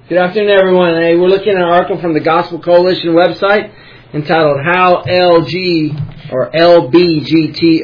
Good afternoon, everyone. Hey, we're looking at an article from the Gospel Coalition website entitled "How LBGT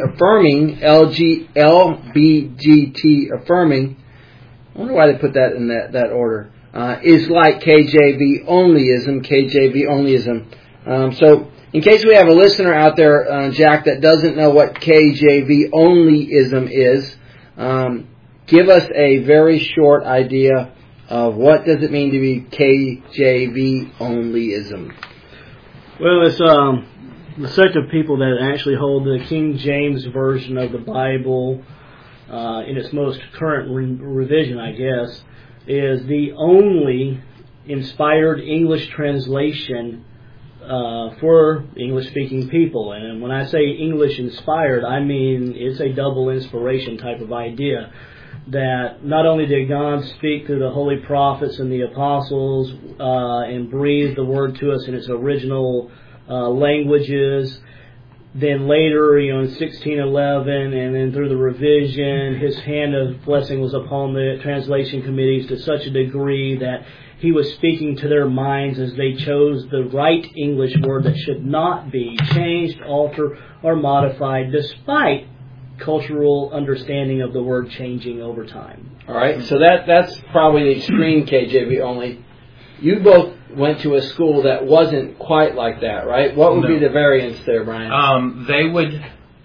Affirming." I wonder why they put that in that order. Is like KJV onlyism. So, in case we have a listener out there, Jack, that doesn't know what KJV onlyism is, give us a very short idea of what does it mean to be KJV onlyism. Well, it's the sect of people that actually hold the King James Version of the Bible in its most current revision, I guess, is the only inspired English translation for English-speaking people. And when I say English-inspired, I mean it's a double inspiration type of idea. That not only did God speak through the holy prophets and the apostles and breathe the word to us in its original languages, then later, in 1611, and then through the revision, His hand of blessing was upon the translation committees to such a degree that He was speaking to their minds as they chose the right English word that should not be changed, altered, or modified, despite cultural understanding of the word changing over time. All right, so that's probably the extreme KJV only. You both went to a school that wasn't quite like that, right? What would be the variance there, Brian? They would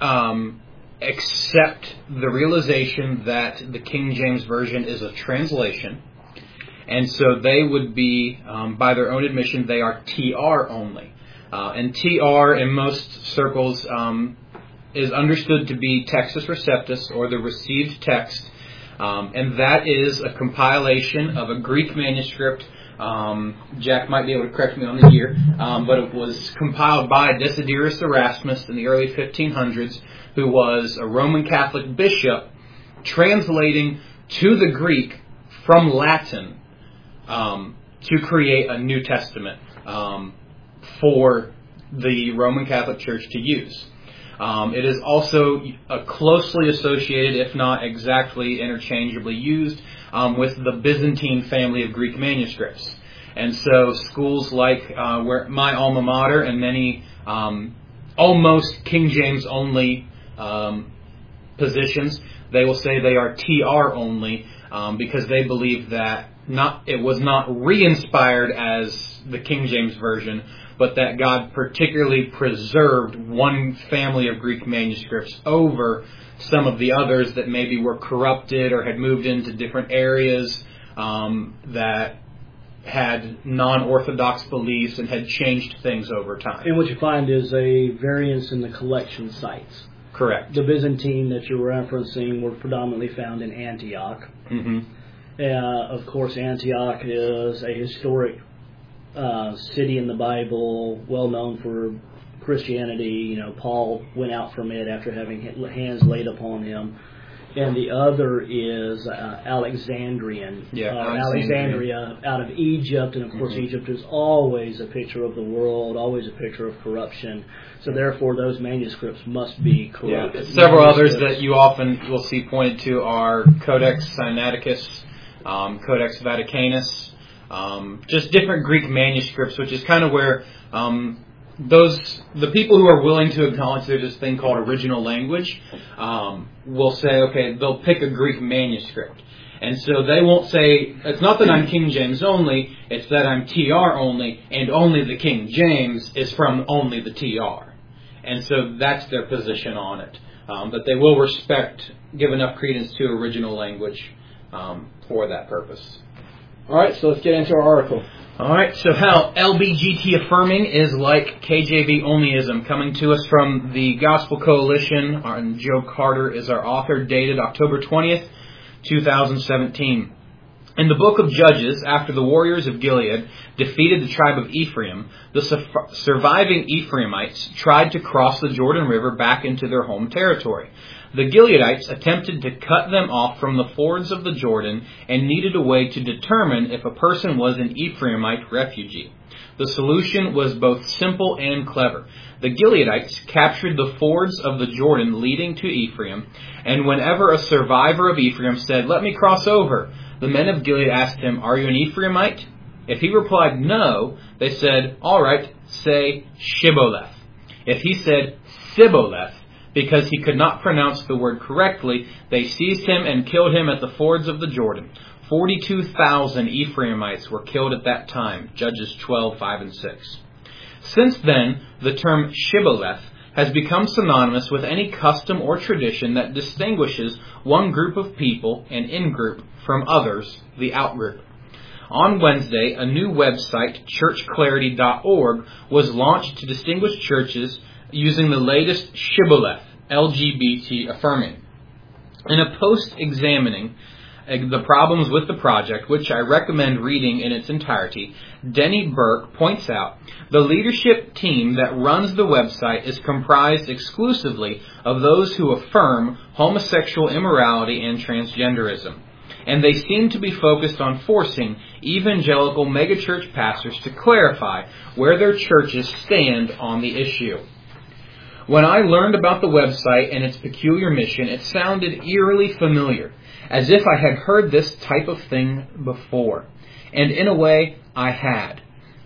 accept the realization that the King James Version is a translation, and so they would be, by their own admission, they are TR only. And TR in most circles is understood to be Textus Receptus, or the received text, and that is a compilation of a Greek manuscript. Jack might be able to correct me on the year, but it was compiled by Desiderius Erasmus in the early 1500s, who was a Roman Catholic bishop translating to the Greek from Latin to create a New Testament for the Roman Catholic Church to use. It is also closely associated, if not exactly interchangeably used, with the Byzantine family of Greek manuscripts. And so schools like where my alma mater and many almost King James only positions, they will say they are TR only because they believe that it was not re-inspired as the King James Version, but that God particularly preserved one family of Greek manuscripts over some of the others that maybe were corrupted or had moved into different areas that had non-orthodox beliefs and had changed things over time. And what you find is a variance in the collection sites. Correct. The Byzantine that you're referencing were predominantly found in Antioch. Mm-hmm. Of course, Antioch is a historic city in the Bible, well known for Christianity. Paul went out from it after having hands laid upon him. And the other is Alexandria out of Egypt. And of course, Egypt is always a picture of the world, always a picture of corruption. So therefore, those manuscripts must be corrupt. Yeah. Several others that you often will see pointed to are Codex Sinaiticus, Codex Vaticanus, just different Greek manuscripts, which is kind of where the people who are willing to acknowledge there's this thing called original language will say, okay, they'll pick a Greek manuscript. And so they won't say, it's not that I'm King James only, it's that I'm TR only, and only the King James is from only the TR. And so that's their position on it. But they will give enough credence to original language for that purpose. All right, so let's get into our article. All right, so how LBGT affirming is like KJV onlyism, coming to us from the Gospel Coalition, and Joe Carter is our author, dated October 20th, 2017. In the book of Judges, after the warriors of Gilead defeated the tribe of Ephraim, the surviving Ephraimites tried to cross the Jordan River back into their home territory. The Gileadites attempted to cut them off from the fords of the Jordan and needed a way to determine if a person was an Ephraimite refugee. The solution was both simple and clever. The Gileadites captured the fords of the Jordan leading to Ephraim, and whenever a survivor of Ephraim said, "Let me cross over," the men of Gilead asked him, "Are you an Ephraimite?" If he replied no, they said, all right, say Shibboleth. If he said Sibboleth, because he could not pronounce the word correctly, they seized him and killed him at the fords of the Jordan. 42,000 Ephraimites were killed at that time, Judges 12:5 and 6. Since then, the term Shibboleth has become synonymous with any custom or tradition that distinguishes one group of people, an in-group, from others, the out-group. On Wednesday, a new website, churchclarity.org, was launched to distinguish churches using the latest Shibboleth, LGBT affirming. In a post examining the problems with the project, which I recommend reading in its entirety, Denny Burke points out the leadership team that runs the website is comprised exclusively of those who affirm homosexual immorality and transgenderism, and they seem to be focused on forcing evangelical megachurch pastors to clarify where their churches stand on the issue. When I learned about the website and its peculiar mission, it sounded eerily familiar, as if I had heard this type of thing before. And in a way, I had.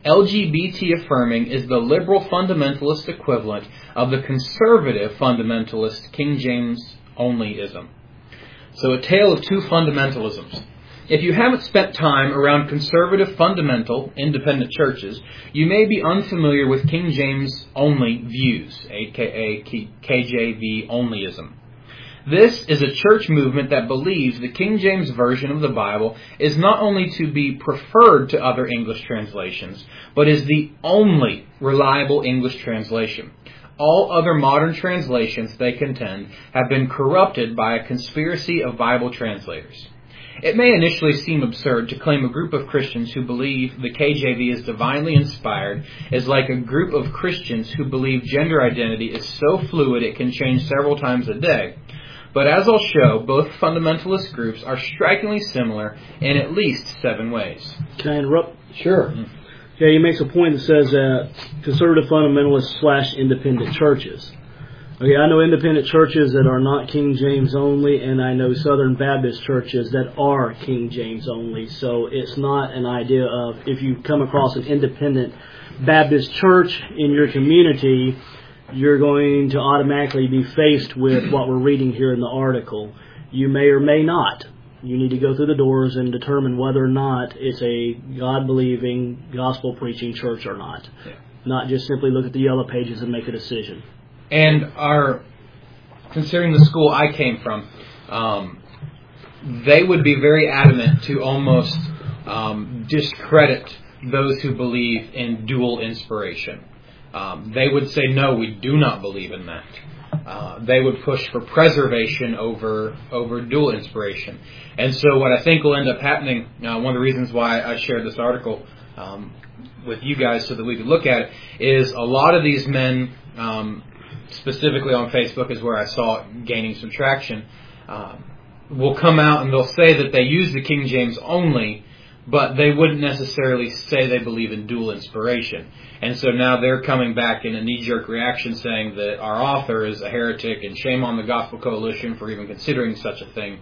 LGBT affirming is the liberal fundamentalist equivalent of the conservative fundamentalist King James onlyism. So a tale of two fundamentalisms. If you haven't spent time around conservative fundamental independent churches, you may be unfamiliar with King James only views, aka KJV onlyism. This is a church movement that believes the King James Version of the Bible is not only to be preferred to other English translations, but is the only reliable English translation. All other modern translations, they contend, have been corrupted by a conspiracy of Bible translators. It may initially seem absurd to claim a group of Christians who believe the KJV is divinely inspired is like a group of Christians who believe gender identity is so fluid it can change several times a day. But as I'll show, both fundamentalist groups are strikingly similar in at least 7 ways. Can I interrupt? Sure. Yeah, he makes a point that says that conservative fundamentalists / independent churches. Okay, I know independent churches that are not King James only, and I know Southern Baptist churches that are King James only. So it's not an idea of if you come across an independent Baptist church in your community, you're going to automatically be faced with what we're reading here in the article. You may or may not. You need to go through the doors and determine whether or not it's a God-believing, gospel-preaching church or not. Yeah. Not just simply look at the yellow pages and make a decision. And considering the school I came from, they would be very adamant to almost discredit those who believe in dual inspiration. They would say, no, we do not believe in that. They would push for preservation over dual inspiration. And so what I think will end up happening, one of the reasons why I shared this article with you guys so that we could look at it, is a lot of these men, specifically on Facebook is where I saw it gaining some traction, will come out and they'll say that they use the King James only, but they wouldn't necessarily say they believe in dual inspiration. And so now they're coming back in a knee-jerk reaction saying that our author is a heretic and shame on the Gospel Coalition for even considering such a thing.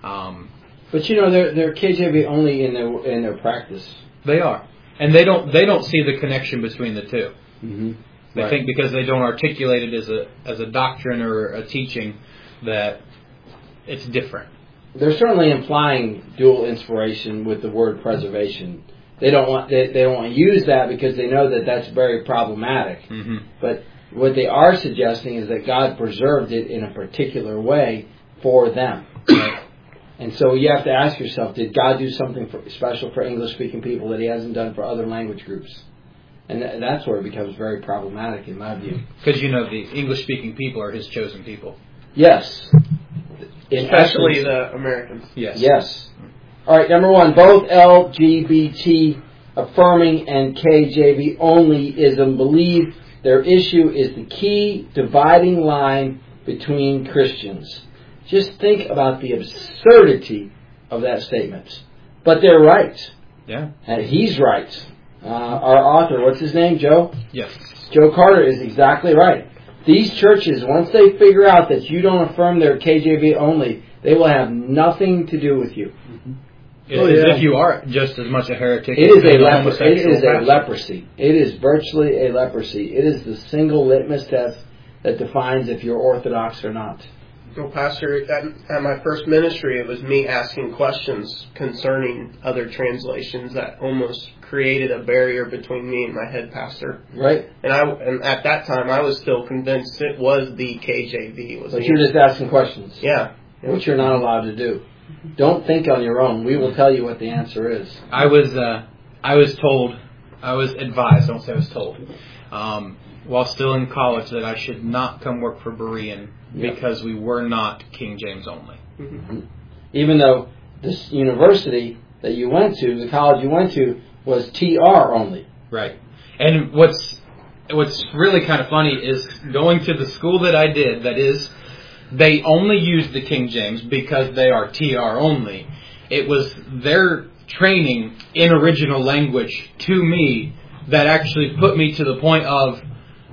But you know, they're KJV only in their practice. They are. And they don't see the connection between the two. Mm-hmm. They think because they don't articulate it as a doctrine or a teaching that it's different. They're certainly implying dual inspiration with the word preservation. They don't want to use that because they know that that's very problematic. Mm-hmm. But what they are suggesting is that God preserved it in a particular way for them. Right? And so you have to ask yourself, did God do something special for English-speaking people that He hasn't done for other language groups? And that's where it becomes very problematic in my view. Because, you know, the English-speaking people are His chosen people. Yes. Especially the Americans. Yes. Yes. All right, number 1, both LGBT affirming and KJV onlyism believe their issue is the key dividing line between Christians. Just think about the absurdity of that statement. But they're right. Yeah. And he's right. Our author, what's his name, Joe? Yes. Joe Carter is exactly right. These churches, once they figure out that you don't affirm their KJV only, they will have nothing to do with you. Mm-hmm. It's as if you are just as much a heretic. It is a leprosy. It is virtually a leprosy. It is the single litmus test that defines if you're Orthodox or not. Well, Pastor, at my first ministry, it was me asking questions concerning other translations that almost created a barrier between me and my head pastor. Right. And at that time, I was still convinced it was the KJV. But you're just asking questions. Yeah. Which you're not allowed to do. Don't think on your own. We will tell you what the answer is. I was advised, I don't say I was told, while still in college, that I should not come work for Berean because we were not King James only. Mm-hmm. Even though this university that you went to, the college you went to, was TR only. Right. And what's really kind of funny is going to the school that I did, that is, they only use the King James because they are TR only. It was their training in original language to me that actually put me to the point of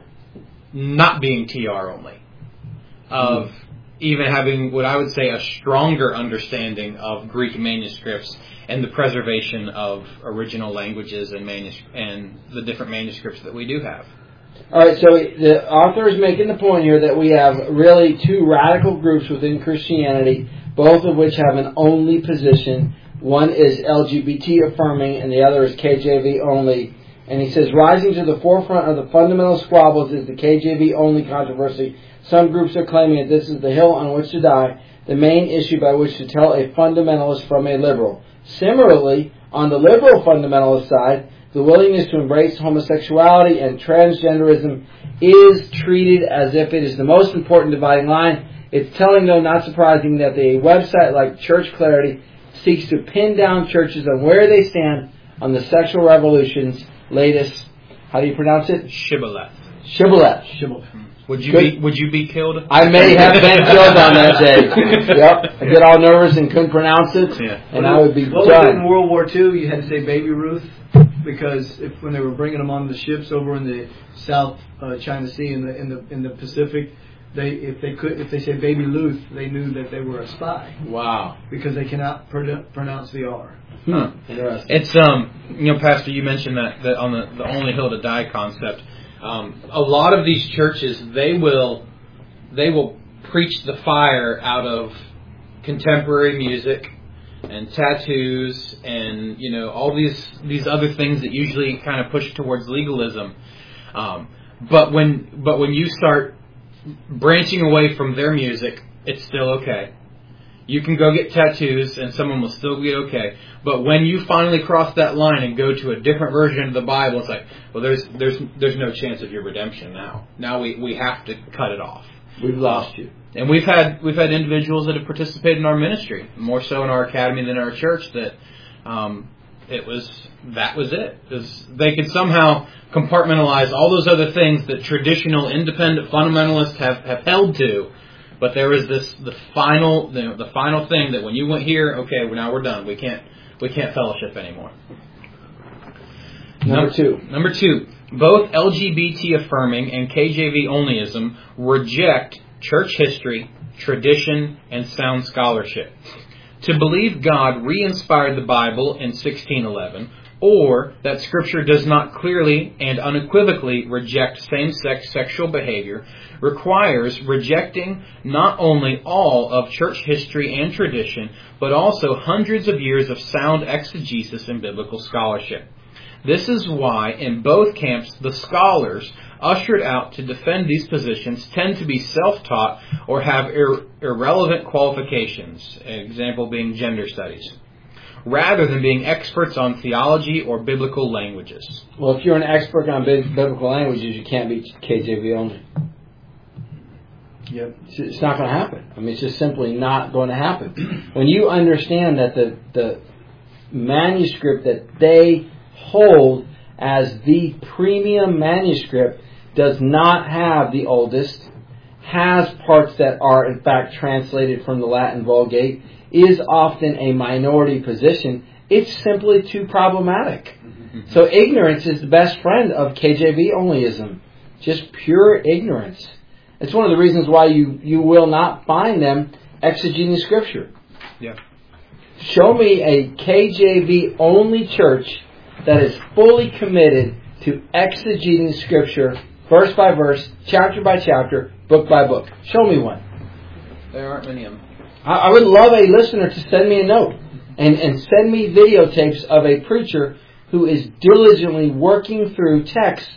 not being TR only. Of even having what I would say a stronger understanding of Greek manuscripts and the preservation of original languages and the different manuscripts that we do have. All right, so the author is making the point here that we have really two radical groups within Christianity, both of which have an only position. One is LGBT affirming and the other is KJV only. And he says, rising to the forefront of the fundamental squabbles is the KJV only controversy. Some groups are claiming that this is the hill on which to die, the main issue by which to tell a fundamentalist from a liberal. Similarly, on the liberal fundamentalist side, the willingness to embrace homosexuality and transgenderism is treated as if it is the most important dividing line. It's telling, though not surprising, that a website like Church Clarity seeks to pin down churches on where they stand on the sexual revolution's latest, how do you pronounce it? Shibboleth. Shibboleth. Would you be killed? I may have been killed on that day. Yep. I get all nervous and couldn't pronounce it, and I would be done. In World War II, you had to say Baby Ruth, because when they were bringing them on the ships over in the South China Sea in the Pacific, if they said Baby Luth, they knew that they were a spy. Wow. Because they cannot pronounce the R. Interesting. It's Pastor, you mentioned that on the only hill to die concept. A lot of these churches, they will preach the fire out of contemporary music and tattoos and all these other things that usually kind of push towards legalism. But when you start branching away from their music, it's still okay. You can go get tattoos and someone will still be okay. But when you finally cross that line and go to a different version of the Bible, it's like, well, there's no chance of your redemption now. Now we have to cut it off. We've lost you. And we've had individuals that have participated in our ministry, more so in our academy than our church, that that was it. Because they could somehow compartmentalize all those other things that traditional independent fundamentalists have held to. But there is the final thing that when you went here, okay, well, now we're done. We can't fellowship anymore. Number two, both LGBT affirming and KJV onlyism reject church history, tradition, and sound scholarship. To believe God re-inspired the Bible in 1611, or that Scripture does not clearly and unequivocally reject same-sex sexual behavior, requires rejecting not only all of church history and tradition, but also hundreds of years of sound exegesis and biblical scholarship. This is why, in both camps, the scholars ushered out to defend these positions tend to be self-taught or have irrelevant qualifications, an example being gender studies, rather than being experts on theology or biblical languages. Well, if you're an expert on biblical languages, you can't be KJV only. Yep. It's not going to happen. I mean, it's just simply not going to happen. When you understand that the manuscript that they hold as the premium manuscript does not have the oldest, has parts that are in fact translated from the Latin Vulgate, is often a minority position, it's simply too problematic. Mm-hmm. So ignorance is the best friend of KJV onlyism. Just pure ignorance. It's one of the reasons why you will not find them exegeting Scripture. Yeah. Show me a KJV only church that is fully committed to exegeting Scripture verse by verse, chapter by chapter, book by book. Show me one. There aren't many of them. I would love a listener to send me a note and send me videotapes of a preacher who is diligently working through texts.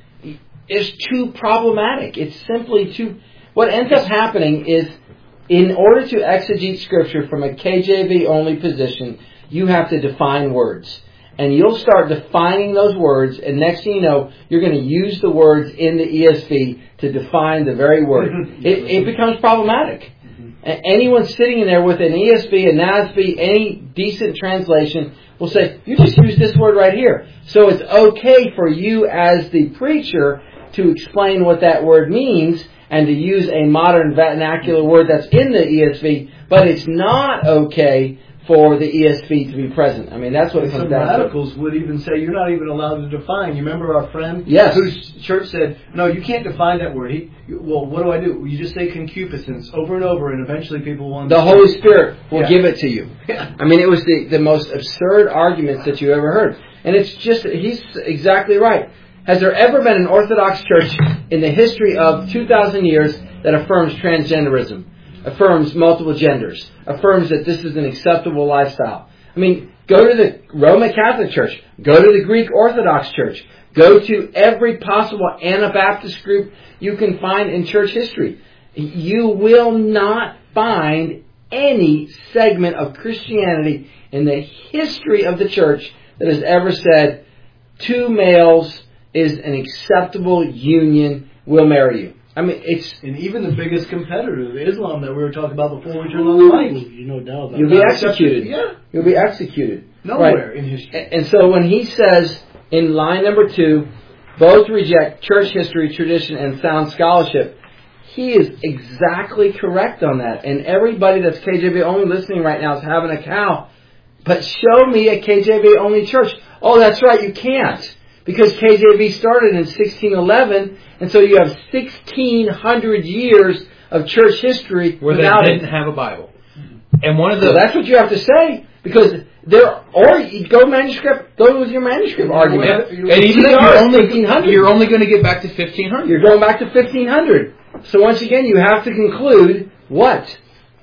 It's too problematic. It's simply too... What ends up happening is, in order to exegete Scripture from a KJV only position, you have to define words. And you'll start defining those words, and next thing you know, you're going to use the words in the ESV to define the very word. It becomes problematic. Anyone sitting in there with an ESV, a NASB, any decent translation will say, you just use this word right here. So it's okay for you as the preacher to explain what that word means and to use a modern vernacular word that's in the ESV, but it's not okay for the ESV to be present. I mean, that's what it comes down to. Some radicals would even say you're not even allowed to define. You remember our friend? Yes. Whose church said, no, you can't define that word. Well, what do? Well, you just say concupiscence over and over, and eventually people will understand. The Holy Spirit will give it to you. Yeah. I mean, it was the most absurd arguments that you ever heard. And it's just, he's exactly right. Has there ever been an Orthodox church in the history of 2,000 years that affirms transgenderism? Affirms multiple genders, affirms that this is an acceptable lifestyle? I mean, go to the Roman Catholic Church, go to the Greek Orthodox Church, go to every possible Anabaptist group you can find in church history. You will not find any segment of Christianity in the history of the church that has ever said 2 males is an acceptable union, we'll marry you. I mean, it's... And even the biggest competitor, Islam, that we were talking about before we turned on the lights. You no doubt about You'll be executed. Yeah. You'll be executed. Nowhere in history. And so when he says in line number 2, both reject church history, tradition, and sound scholarship, he is exactly correct on that. And everybody that's KJV only listening right now is having a cow. But show me a KJV only church. Oh, that's right, you can't. Because KJV started in 1611, and so you have 1,600 years of church history where they didn't have a Bible. And one of the... So that's what you have to say, because or you go manuscript, go with your manuscript argument. And even you're only going to get back to 1,500. You're going back to 1,500. So once again, you have to conclude what?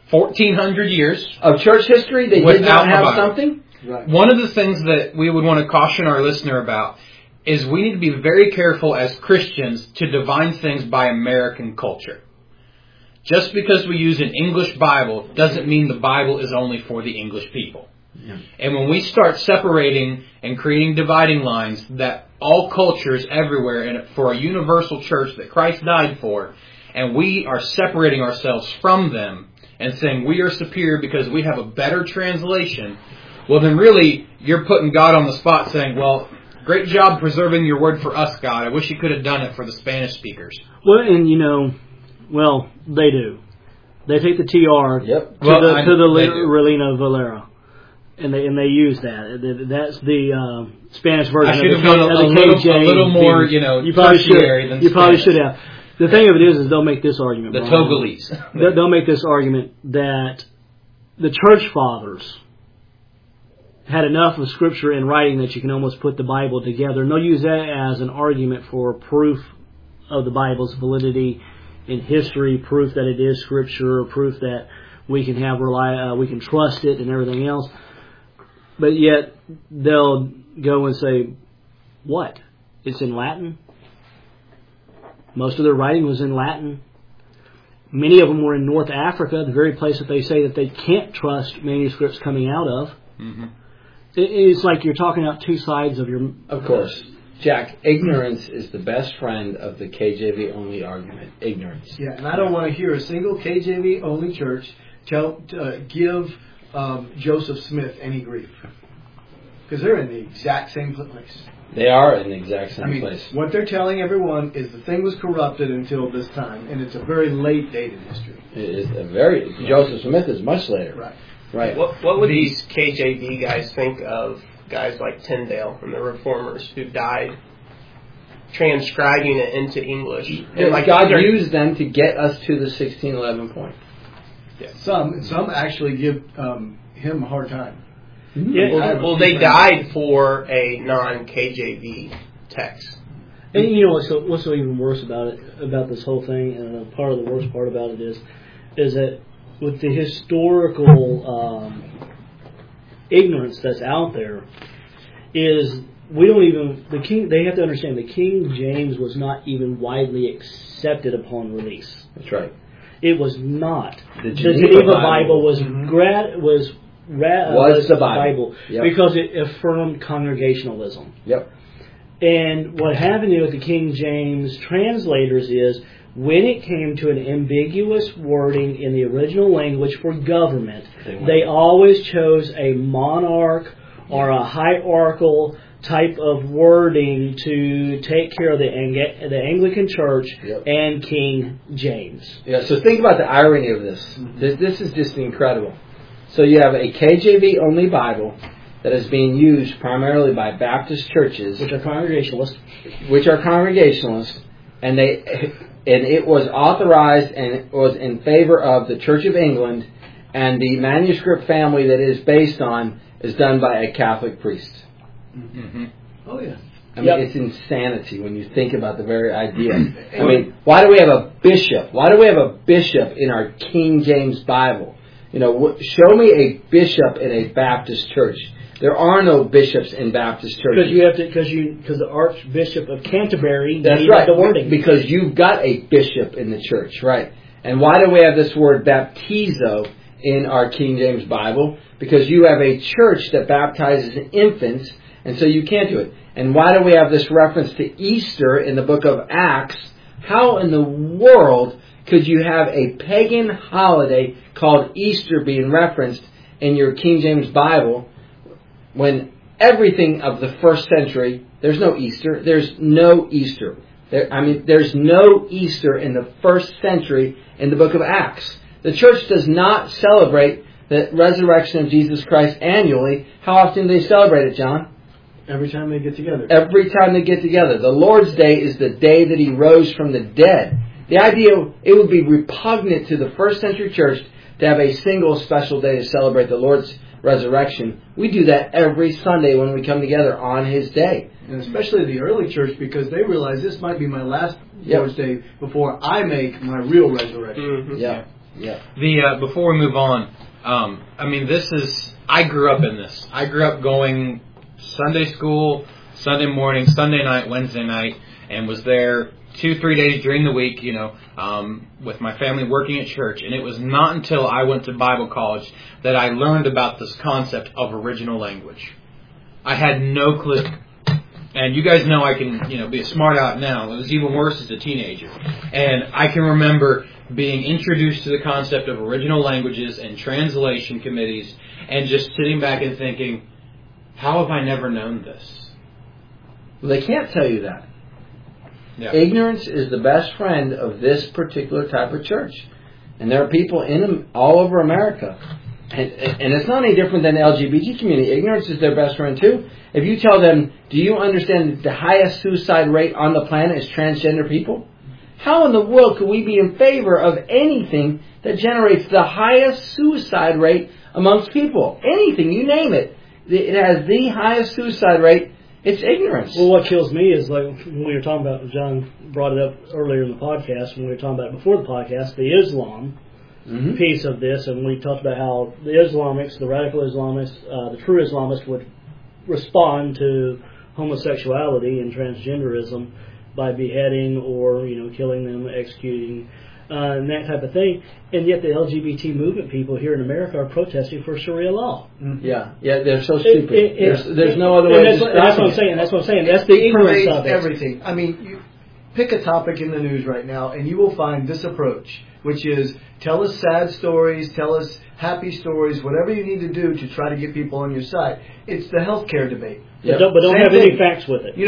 1,400 years of church history. They did not have something. Right. One of the things that we would want to caution our listener about is we need to be very careful as Christians to define things by American culture. Just because we use an English Bible doesn't mean the Bible is only for the English people. Yeah. And when we start separating and creating dividing lines that all cultures everywhere and for a universal church that Christ died for, and we are separating ourselves from them and saying we are superior because we have a better translation, well then really you're putting God on the spot saying, well, great job preserving your word for us, God. I wish you could have done it for the Spanish speakers. Well, and they do. They take the TR to the Reina Valera, and they use that. That's the Spanish version of the a little more, you probably should. You probably should have. The thing of it is they'll make this argument. The Togolese. They'll make this argument that the church fathers had enough of Scripture in writing that you can almost put the Bible together. And they'll use that as an argument for proof of the Bible's validity in history, proof that it is Scripture, proof that we can we can trust it and everything else. But yet they'll go and say, what? It's in Latin? Most of their writing was in Latin. Many of them were in North Africa, the very place that they say that they can't trust manuscripts coming out of. Mm-hmm. It's like you're talking out two sides of your... Of course. Jack, ignorance is the best friend of the KJV only argument. Ignorance. Yeah, and I don't want to hear a single KJV only church give Joseph Smith any grief. Because they're in the exact same place. They are in the exact same place. What they're telling everyone is the thing was corrupted until this time, and it's a very late date in history. It is Joseph Smith is much later. Right. What would these KJV guys think of guys like Tyndale and the Reformers who died transcribing it into English? And God used them to get us to the 1611 point. Yeah. Some actually give him a hard time. Yeah. Well, they died for a non-KJV text. And you know what's so even worse about this whole thing, and part of the worst part about it is that with the historical ignorance that's out there, is we don't even they have to understand the King James was not even widely accepted upon release. That's right. It was not. The Geneva Bible was the Bible Yep. because it affirmed congregationalism. Yep. And what happened with the King James translators is when it came to an ambiguous wording in the original language for government, they always chose a monarch or a hierarchical type of wording to take care of the Anglican Church and King James. Yeah, so think about the irony of this. This is just incredible. So you have a KJV only Bible that is being used primarily by Baptist churches, Which are Congregationalists, and it was authorized and was in favor of the Church of England, and the manuscript family that it is based on is done by a Catholic priest. Mm-hmm. Oh, yeah. I mean, it's insanity when you think about the very idea. I mean, why do we have a bishop? Why do we have a bishop in our King James Bible? You know, show me a bishop in a Baptist church. There are no bishops in Baptist churches. Because the Archbishop of Canterbury That's needed right. the wording. Because you've got a bishop in the church, right? And why do we have this word baptizo in our King James Bible? Because you have a church that baptizes infants, and so you can't do it. And why do we have this reference to Easter in the book of Acts? How in the world could you have a pagan holiday called Easter being referenced in your King James Bible when everything of the first century, there's no Easter. There's no Easter. There's no Easter in the first century in the book of Acts. The church does not celebrate the resurrection of Jesus Christ annually. How often do they celebrate it, John? Every time they get together. Every time they get together. The Lord's Day is the day that He rose from the dead. The idea, it would be repugnant to the first century church to have a single special day to celebrate the Lord's resurrection. We do that every Sunday when we come together on His day. And especially the early church, because they realize this might be my last Lord's Day before I make my real resurrection. Mm-hmm. Yeah. Before we move on, I grew up in this. I grew up going Sunday school, Sunday morning, Sunday night, Wednesday night, and was there 2-3 days during the week, with my family working at church. And it was not until I went to Bible college that I learned about this concept of original language. I had no clue. And you guys know I can, be a smart aleck now. It was even worse as a teenager. And I can remember being introduced to the concept of original languages and translation committees and just sitting back and thinking, how have I never known this? Well, they can't tell you that. Yeah. Ignorance is the best friend of this particular type of church. And there are people in them all over America. And it's not any different than the LGBT community. Ignorance is their best friend too. If you tell them, do you understand that the highest suicide rate on the planet is transgender people? How in the world could we be in favor of anything that generates the highest suicide rate amongst people? Anything, you name it. It has the highest suicide rate. It's ignorance. Well, what kills me is like when we were talking about, John brought it up earlier in the podcast, when we were talking about it before the podcast, the Islam piece of this, and we talked about how the Islamics, the radical Islamists, the true Islamists would respond to homosexuality and transgenderism by beheading or, killing them, executing, and that type of thing. And yet the LGBT movement people here in America are protesting for Sharia law. Yeah, they're so stupid. There's no other way to describe it. That's what I'm saying. That's the ignorance of it. Everything. I mean, you pick a topic in the news right now, and you will find this approach, which is tell us sad stories, tell us happy stories, whatever you need to do to try to get people on your side. It's the healthcare debate. But don't have any facts with it.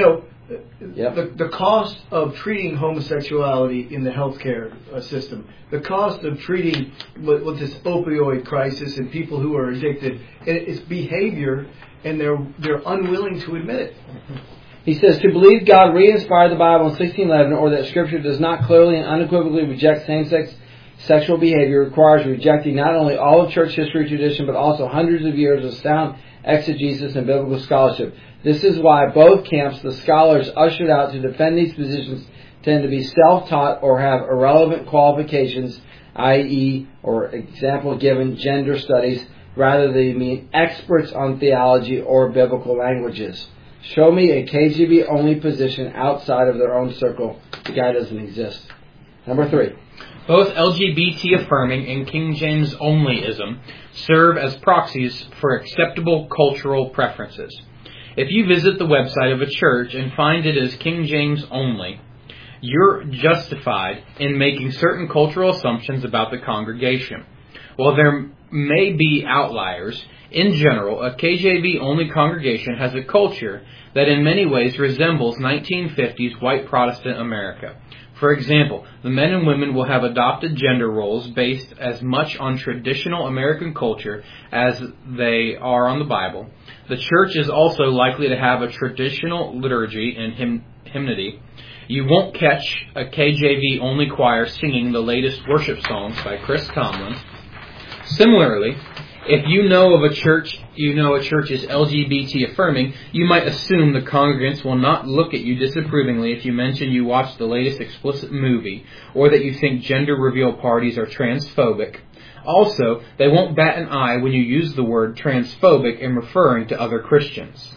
The cost of treating homosexuality in the healthcare system, the cost of treating with this opioid crisis and people who are addicted, it's behavior, and they're unwilling to admit it. He says, to believe God re-inspired the Bible in 1611, or that Scripture does not clearly and unequivocally reject same-sex sexual behavior requires rejecting not only all of church history tradition, but also hundreds of years of sound exegesis and biblical scholarship. This is why both camps, the scholars ushered out to defend these positions, tend to be self-taught or have irrelevant qualifications, i.e., or example given, gender studies, rather than being experts on theology or biblical languages. Show me a KJV-only position outside of their own circle. The guy doesn't exist. Number 3. Both LGBT-affirming and King James-onlyism serve as proxies for acceptable cultural preferences. If you visit the website of a church and find it as King James only, you're justified in making certain cultural assumptions about the congregation. While there may be outliers, in general, a KJV-only congregation has a culture that in many ways resembles 1950s white Protestant America. For example, the men and women will have adopted gender roles based as much on traditional American culture as they are on the Bible. The church is also likely to have a traditional liturgy and hymnody. You won't catch a KJV-only choir singing the latest worship songs by Chris Tomlin. Similarly, if you know a church is LGBT affirming, you might assume the congregants will not look at you disapprovingly if you mention you watched the latest explicit movie, or that you think gender reveal parties are transphobic. Also, they won't bat an eye when you use the word transphobic in referring to other Christians.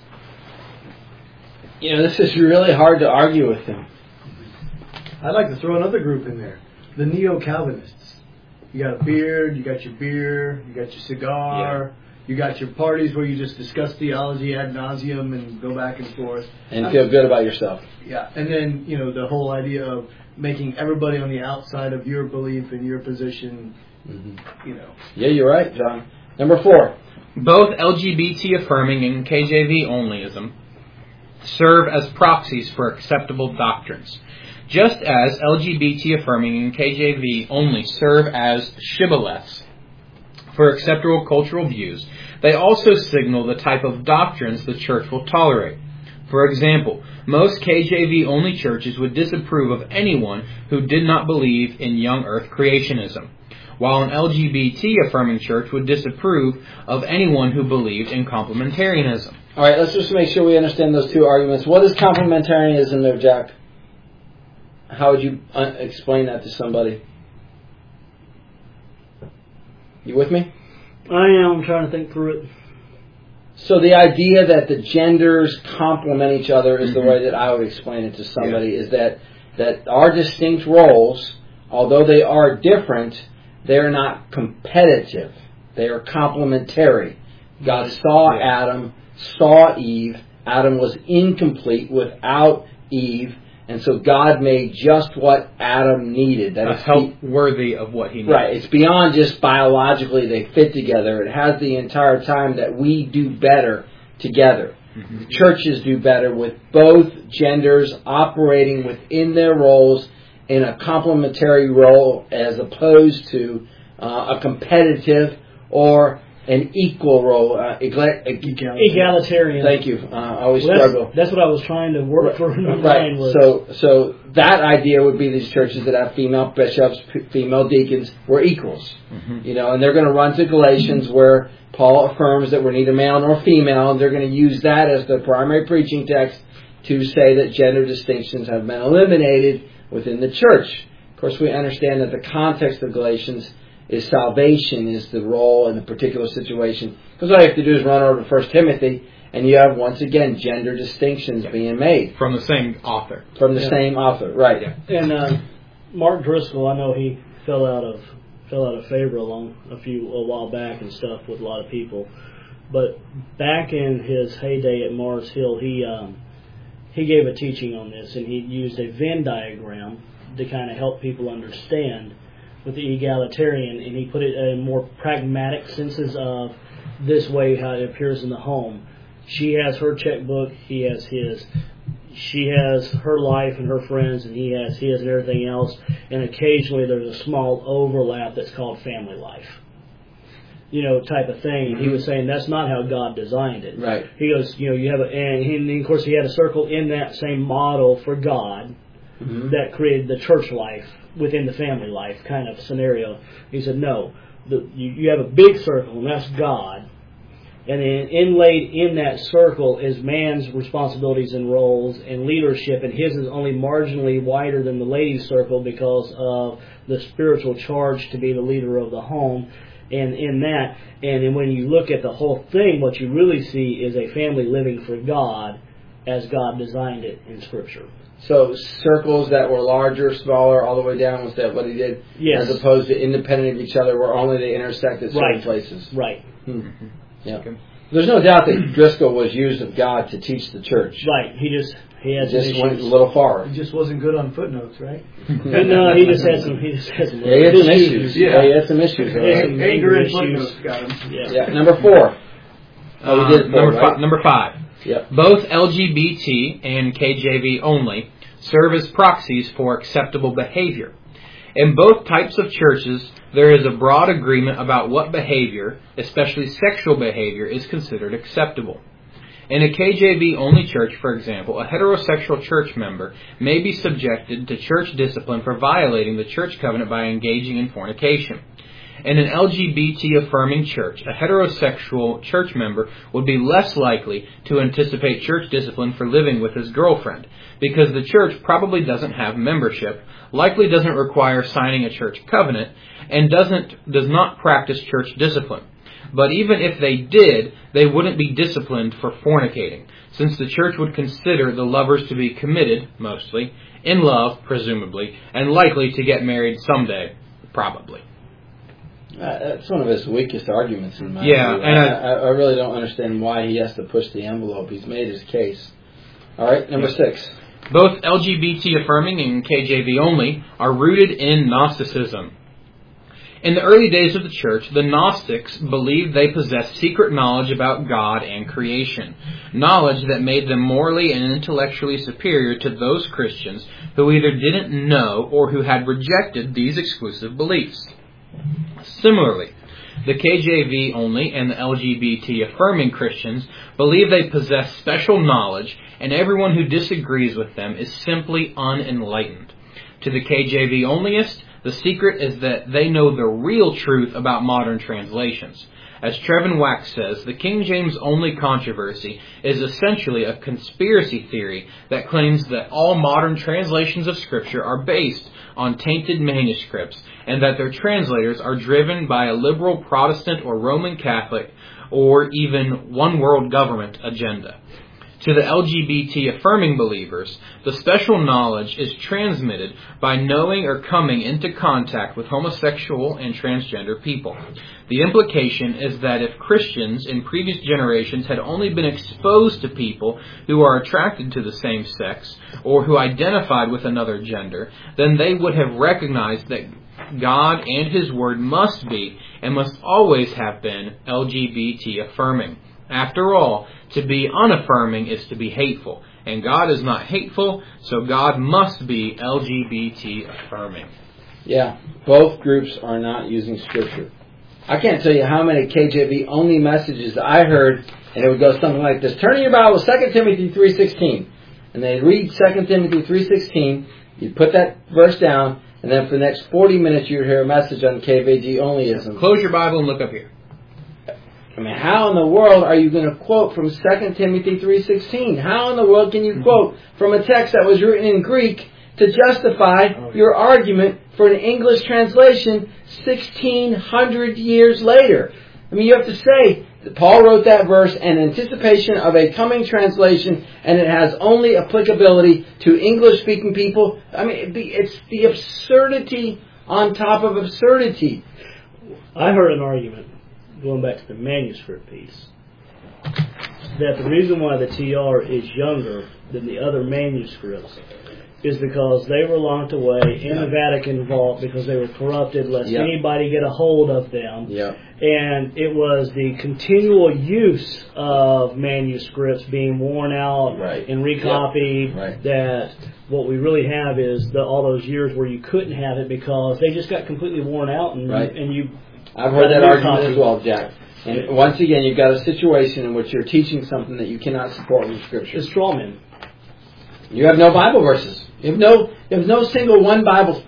This is really hard to argue with them. I'd like to throw another group in there. The Neo-Calvinists. You got a beard, you got your beer, you got your cigar, you got your parties where you just discuss theology ad nauseum and go back and forth. And feel good about yourself. Yeah, and then, the whole idea of making everybody on the outside of your belief and your position, Yeah, you're right, John. Number 4. Both LGBT-affirming and KJV-onlyism serve as proxies for acceptable doctrines. Just as LGBT-affirming and KJV-only serve as shibboleths for acceptable cultural views, they also signal the type of doctrines the church will tolerate. For example, most KJV-only churches would disapprove of anyone who did not believe in young earth creationism, while an LGBT-affirming church would disapprove of anyone who believed in complementarianism. All right, let's just make sure we understand those two arguments. What is complementarianism there, Jack? How would you explain that to somebody? You with me? I am. I'm trying to think through it. So the idea that the genders complement each other is the way that I would explain it to somebody, is that our distinct roles, although they are different, they're not competitive. They are complementary. God saw Adam, saw Eve. Adam was incomplete without Eve. And so God made just what Adam needed. That is help worthy of what he needs. Right. It's beyond just biologically they fit together. It has the entire time that we do better together. Mm-hmm. Churches do better with both genders operating within their roles in a complementary role as opposed to a competitive or an equal role. Egalitarian. Thank you. I always struggle. That's what I was trying to work for. Right. So that idea would be these churches that have female bishops, female deacons, we're equals. Mm-hmm. And they're going to run to Galatians where Paul affirms that we're neither male nor female, and they're going to use that as the primary preaching text to say that gender distinctions have been eliminated within the church. Of course, we understand that the context of Galatians is salvation is the role in the particular situation. Because all you have to do is run over to 1 Timothy, and you have, once again, gender distinctions being made. From the same author. From the same author, right. Yeah. And Mark Driscoll, I know he fell out of favor a while back and stuff with a lot of people. But back in his heyday at Mars Hill, he gave a teaching on this, and he used a Venn diagram to kind of help people understand with the egalitarian, and he put it in more pragmatic senses of this way how it appears in the home. She has her checkbook, he has his. She has her life and her friends, and he has his and everything else. And occasionally there's a small overlap that's called family life, type of thing. And he was saying that's not how God designed it. Right. He goes, you have and of course he had a circle in that same model for God that created the church life within the family life kind of scenario. He said, no, you have a big circle, and that's God. And then inlaid in that circle is man's responsibilities and roles and leadership, and his is only marginally wider than the lady's circle because of the spiritual charge to be the leader of the home. And in that, and then when you look at the whole thing, what you really see is a family living for God as God designed it in Scripture. So circles that were larger, smaller, all the way down was that what he did? Yes. As opposed to independent of each other where only they intersect at certain places. Right. Yeah. Okay. There's no doubt that Driscoll was used of God to teach the church. Right. He just went a little far. He just wasn't good on footnotes, right? No, he just had some. He had some issues. Yeah, he had some issues. Some anger and footnotes got him. Yeah. Number 4. We did 4, right? Number 5. Yep. Both LGBT and KJV only serve as proxies for acceptable behavior. In both types of churches, there is a broad agreement about what behavior, especially sexual behavior, is considered acceptable. In a KJV-only church, for example, a heterosexual church member may be subjected to church discipline for violating the church covenant by engaging in fornication. In an LGBT-affirming church, a heterosexual church member would be less likely to anticipate church discipline for living with his girlfriend, because the church probably doesn't have membership, likely doesn't require signing a church covenant, and does not practice church discipline. But even if they did, they wouldn't be disciplined for fornicating, since the church would consider the lovers to be committed, mostly, in love, presumably, and likely to get married someday, probably. That's one of his weakest arguments in my view. And I really don't understand why he has to push the envelope. He's made his case. All right, number 6. Both LGBT affirming and KJV only are rooted in Gnosticism. In the early days of the church, the Gnostics believed they possessed secret knowledge about God and creation, knowledge that made them morally and intellectually superior to those Christians who either didn't know or who had rejected these exclusive beliefs. Similarly, the KJV only and the LGBT affirming Christians believe they possess special knowledge, and everyone who disagrees with them is simply unenlightened. To the KJV onlyist, the secret is that they know the real truth about modern translations. As Trevin Wax says, the King James only controversy is essentially a conspiracy theory that claims that all modern translations of Scripture are based on tainted manuscripts, and that their translators are driven by a liberal Protestant or Roman Catholic or even one world government agenda. To the LGBT affirming believers, the special knowledge is transmitted by knowing or coming into contact with homosexual and transgender people. The implication is that if Christians in previous generations had only been exposed to people who are attracted to the same sex or who identified with another gender, then they would have recognized that God and His Word must be and must always have been LGBT affirming. After all, to be unaffirming is to be hateful, and God is not hateful, so God must be LGBT affirming. Yeah, both groups are not using Scripture. I can't tell you how many KJV only messages I heard, and it would go something like this: turn in your Bible, 2 Timothy 3:16, and they'd read 2 Timothy 3:16. You'd put that verse down, and then for the next 40 minutes you'd hear a message on KJV onlyism. Close your Bible and look up here. I mean, how in the world are you going to quote from 2 Timothy 3:16? How in the world can you quote from a text that was written in Greek to justify your argument for an English translation 1,600 years later? I mean, you have to say that Paul wrote that verse in anticipation of a coming translation, and it has only applicability to English-speaking people. I mean, it's the absurdity on top of absurdity. I heard an argument, going back to the manuscript piece, that the reason why the TR is younger than the other manuscripts is because they were locked away in the Vatican vault because they were corrupted, lest anybody get a hold of them. And it was the continual use of manuscripts being worn out and recopied that what we really have is all those years where you couldn't have it because they just got completely worn out and you... I've heard that argument as well, Jack. And once again, you've got a situation in which you're teaching something that you cannot support with Scripture. It's strawman. You have no Bible verses. You have no single one Bible verse.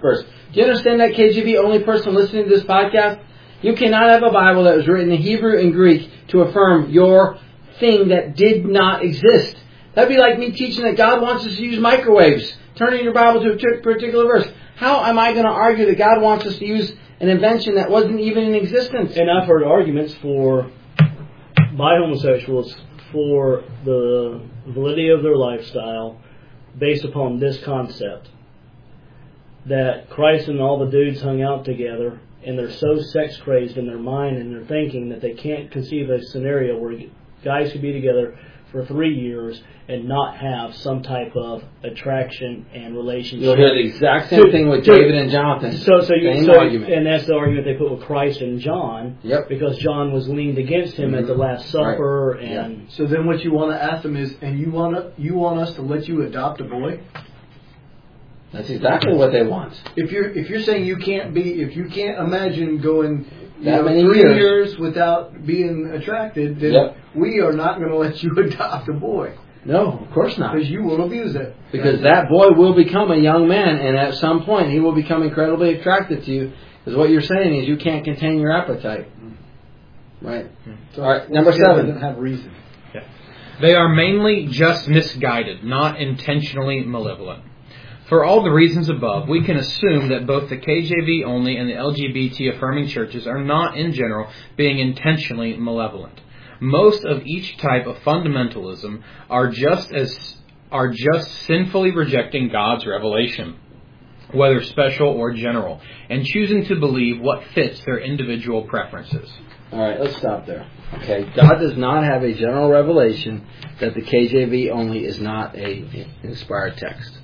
Do you understand that, KJV only person listening to this podcast? You cannot have a Bible that was written in Hebrew and Greek to affirm your thing that did not exist. That'd be like me teaching that God wants us to use microwaves, turning your Bible to a particular verse. How am I going to argue that God wants us to use an invention that wasn't even in existence? And I've heard arguments by homosexuals for the validity of their lifestyle based upon this concept. That Christ and all the dudes hung out together, and they're so sex crazed in their mind and their thinking that they can't conceive a scenario where guys could be together for 3 years and not have some type of attraction and relationship. You'll hear the exact same thing with David and Jonathan. Argument. And that's the argument they put with Christ and John. Yep. Because John was leaned against him at the Last Supper. Right. And yeah. So then what you want to ask them is, and you want us to let you adopt a boy? That's exactly what they want. If you're saying you can't imagine going that many 3 years without being attracted, then we are not going to let you adopt a boy. No, of course not. Because you will abuse it. Because that boy will become a young man, and at some point he will become incredibly attracted to you. Because what you're saying is you can't contain your appetite. Right. So all right, number 7. Doesn't have reason. Yeah. They are mainly just misguided, not intentionally malevolent. For all the reasons above, we can assume that both the KJV only and the LGBT affirming churches are not, in general, being intentionally malevolent. Most of each type of fundamentalism are just sinfully rejecting God's revelation, whether special or general, and choosing to believe what fits their individual preferences. All right, let's stop there. Okay, God does not have a general revelation that the KJV only is not a inspired text.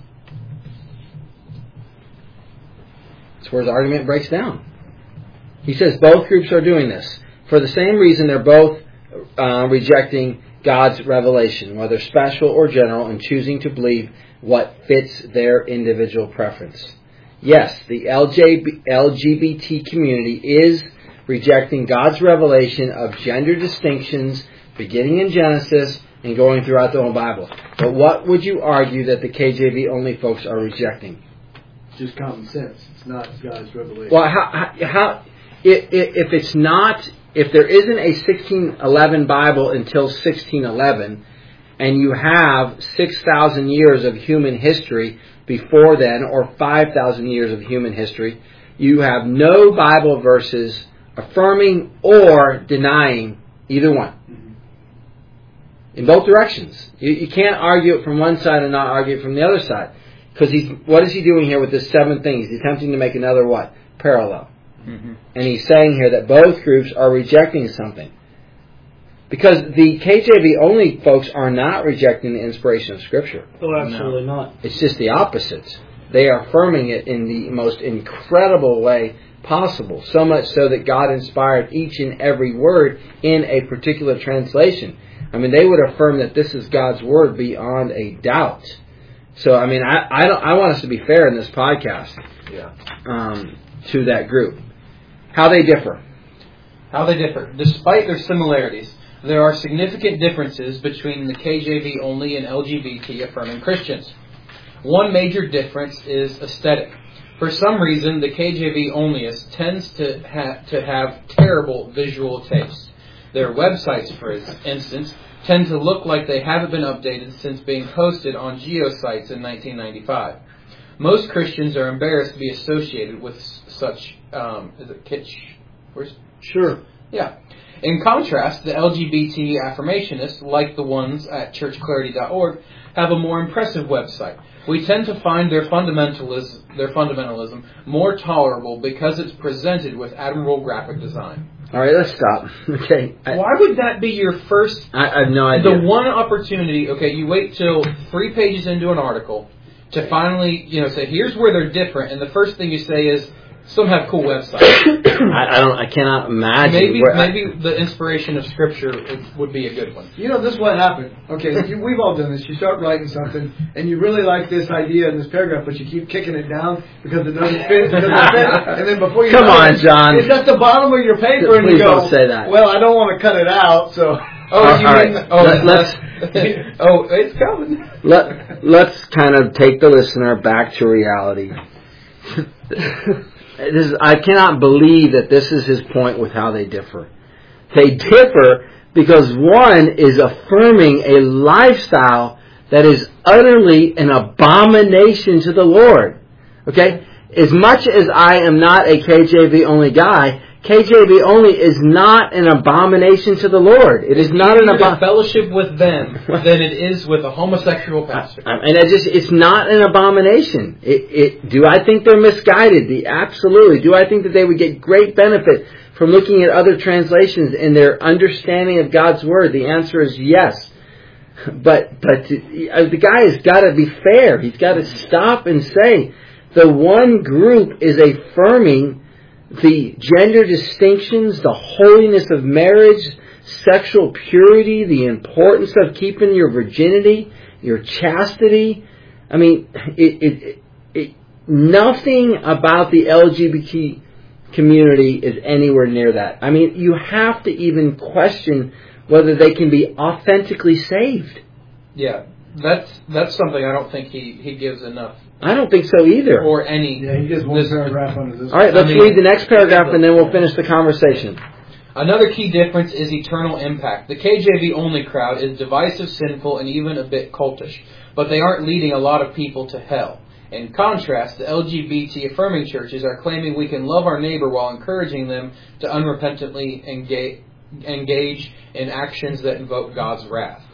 That's where his argument breaks down. He says both groups are doing this. For the same reason, they're both rejecting God's revelation, whether special or general, and choosing to believe what fits their individual preference. Yes, the LGBT community is rejecting God's revelation of gender distinctions beginning in Genesis and going throughout the whole Bible. But what would you argue that the KJV only folks are rejecting? Just common sense. It's not God's revelation. Well, how if it's not, if there isn't a 1611 Bible until 1611, and you have 6,000 years of human history before then, or 5,000 years of human history, you have no Bible verses affirming or denying either one. In both directions. You can't argue it from one side and not argue it from the other side. Because what is he doing here with this 7th thing? He's attempting to make another what? Parallel. Mm-hmm. And he's saying here that both groups are rejecting something. Because the KJV only folks are not rejecting the inspiration of Scripture. Oh, absolutely not. It's just the opposite. They are affirming it in the most incredible way possible. So much so that God inspired each and every word in a particular translation. I mean, they would affirm that this is God's word beyond a doubt. So, I mean, I want us to be fair in this podcast to that group. How they differ. Despite their similarities, there are significant differences between the KJV only and LGBT affirming Christians. One major difference is aesthetic. For some reason, the KJV onlyist tends to have terrible visual taste. Their websites, for instance, tend to look like they haven't been updated since being posted on GeoSites in 1995. Most Christians are embarrassed to be associated with such, is it kitsch? Sure. Yeah. In contrast, the LGBT affirmationists, like the ones at churchclarity.org, have a more impressive website. We tend to find their fundamentalism more tolerable because it's presented with admirable graphic design. All right, let's stop. Okay. Why would that be your first? I have no idea. The one opportunity. Okay, you wait till 3 pages into an article to finally, say, here's where they're different, and the first thing you say is, some have cool websites. I cannot imagine. Maybe the inspiration of Scripture would be a good one. This is what happened. Okay, we've all done this. You start writing something, and you really like this idea in this paragraph, but you keep kicking it down because it doesn't fit. And then before you come on, John, it's at the bottom of your paper, and please you go, don't say that. Well, I don't want to cut it out, so. It's coming. Let's kind of take the listener back to reality. I cannot believe that this is his point with how they differ. They differ because one is affirming a lifestyle that is utterly an abomination to the Lord. Okay? As much as I am not a KJV only guy, KJV only is not an abomination to the Lord. It is not an abomination. Fellowship with them than it is with a homosexual pastor. And it's not an abomination. Do I think they're misguided? Absolutely. Do I think that they would get great benefit from looking at other translations and their understanding of God's Word? The answer is yes. But the guy has got to be fair. He's got to stop and say the one group is affirming the gender distinctions, the holiness of marriage, sexual purity, the importance of keeping your virginity, your chastity. I mean, nothing about the LGBT community is anywhere near that. I mean, you have to even question whether they can be authentically saved. Yeah, that's something I don't think he gives enough. I don't think so either. Or any. Yeah, he gives one paragraph on this. All right, let's read the next paragraph and then we'll finish the conversation. Another key difference is eternal impact. The KJV only crowd is divisive, sinful, and even a bit cultish, but they aren't leading a lot of people to hell. In contrast, the LGBT affirming churches are claiming we can love our neighbor while encouraging them to unrepentantly engage in actions that invoke God's wrath.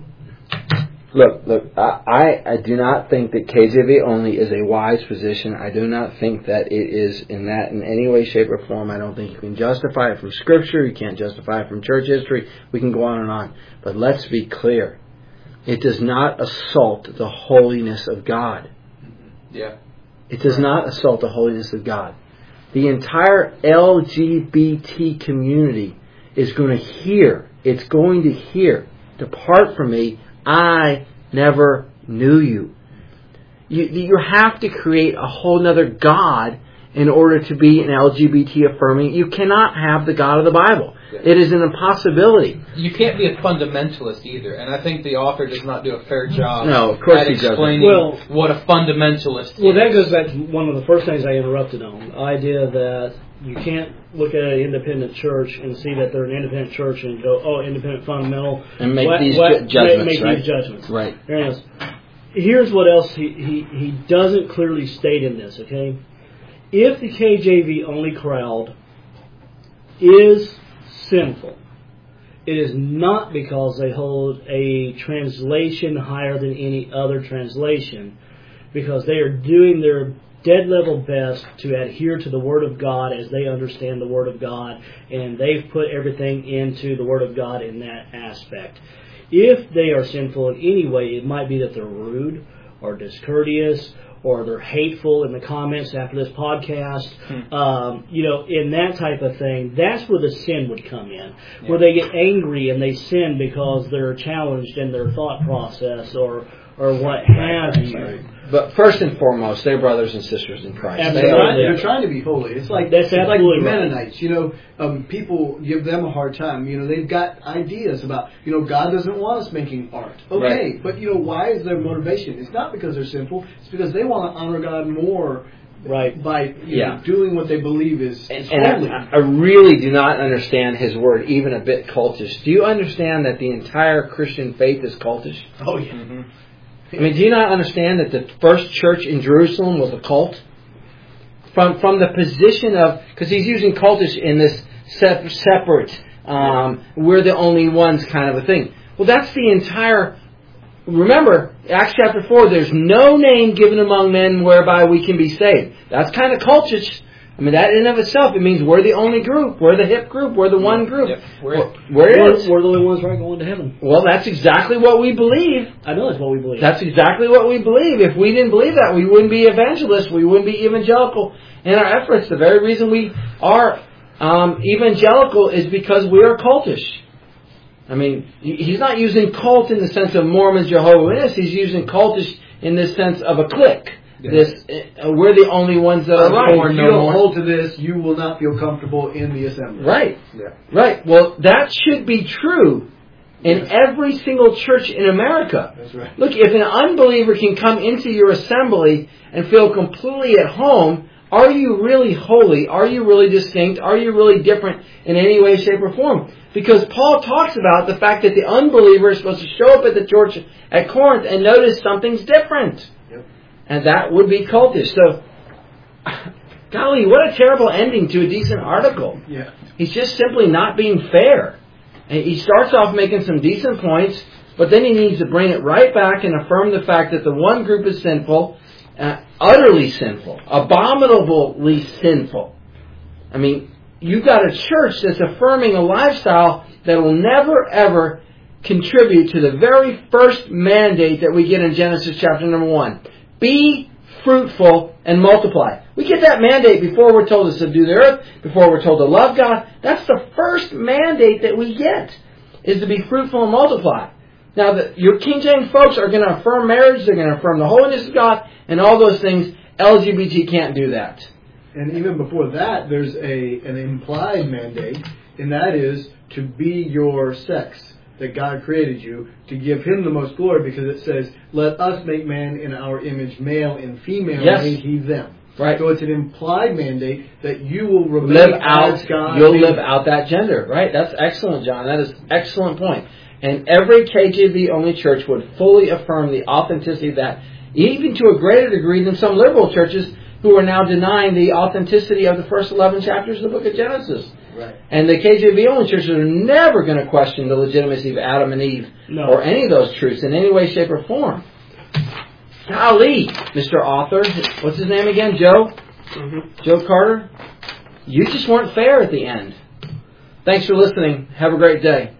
Look, I do not think that KJV only is a wise position. I do not think that it is in any way, shape, or form. I don't think you can justify it from Scripture. You can't justify it from church history. We can go on and on. But let's be clear. It does not assault the holiness of God. Yeah. It does not assault the holiness of God. The entire LGBT community is going to hear. It's going to hear, "Depart from me, I never knew you." You have to create a whole other God in order to be an LGBT affirming. You cannot have the God of the Bible. It is an impossibility. You can't be a fundamentalist either, and I think the author does not do a fair job at explaining what a fundamentalist is. Well, that goes back to one of the first things I interrupted on. The idea that you can't look at an independent church and see that they're an independent church and go, "Oh, independent fundamental," and make these judgments. These judgments. Right. Anyways, here's what else he doesn't clearly state in this. Okay, if the KJV only crowd is sinful, it is not because they hold a translation higher than any other translation, because they are doing their dead level best to adhere to the Word of God as they understand the Word of God, and they've put everything into the Word of God in that aspect. If they are sinful in any way, it might be that they're rude or discourteous or they're hateful in the comments after this podcast, in that type of thing. That's where the sin would come in, where they get angry and they sin because they're challenged in their thought process or what have you. But first and foremost, they're brothers and sisters in Christ. They're trying to be holy. It's like that's like the Mennonites. People give them a hard time. They've got ideas about God doesn't want us making art. Okay, but why is their motivation? It's not because they're sinful. It's because they want to honor God more. Right, by doing what they believe is holy. I really do not understand his word even a bit cultish. Do you understand that the entire Christian faith is cultish? Oh yeah. Mm-hmm. I mean, do you not understand that the first church in Jerusalem was a cult? From the position of, because he's using cultish in this separate, we're the only ones kind of a thing. Well, that's the entire. Remember, Acts chapter 4, there's no name given among men whereby we can be saved. That's kind of cultish. I mean, that in and of itself, it means we're the only group. We're the hip group. We're the one group. Yep. We're the only ones right going to heaven. Well, that's exactly what we believe. I know that's what we believe. That's exactly what we believe. If we didn't believe that, we wouldn't be evangelists. We wouldn't be evangelical in our efforts. The very reason we are evangelical is because we are cultish. I mean, he's not using cult in the sense of Mormons, Jehovah's Witnesses. He's using cultish in this sense of a clique. This we're the only ones that are right. If you don't hold to this, you will not feel comfortable in the assembly. Right. Yeah. Right. Well, that should be true in every single church in America. That's right. Look, if an unbeliever can come into your assembly and feel completely at home, are you really holy? Are you really distinct? Are you really different in any way, shape, or form? Because Paul talks about the fact that the unbeliever is supposed to show up at the church at Corinth and notice something's different. Yep. And that would be cultish. So, golly, what a terrible ending to a decent article. Yeah. He's just simply not being fair. And he starts off making some decent points, but then he needs to bring it right back and affirm the fact that the one group is sinful, utterly sinful, abominably sinful. I mean, you've got a church that's affirming a lifestyle that will never, ever contribute to the very first mandate that we get in Genesis chapter number 1. Be fruitful and multiply. We get that mandate before we're told to subdue the earth, before we're told to love God. That's the first mandate that we get, is to be fruitful and multiply. Now, your King James folks are going to affirm marriage, they're going to affirm the holiness of God, and all those things. LGBT can't do that. And even before that, there's an implied mandate, and that is to be your sex that God created you, to give Him the most glory, because it says, let us make man in our image, male and female, Yes. made He them. Right. So it's an implied mandate that you will remain Live as out, God. you'll live out that gender, right? That's excellent, John. That is an excellent point. And every KJV-only church would fully affirm the authenticity of that, even to a greater degree than some liberal churches who are now denying the authenticity of the first 11 chapters of the book of Genesis. Right. And the KJV-only churches are never going to question the legitimacy of Adam and Eve or any of those truths in any way, shape, or form. Golly, Mr. Author, what's his name again? Joe? Mm-hmm. Joe Carter? You just weren't fair at the end. Thanks for listening. Have a great day.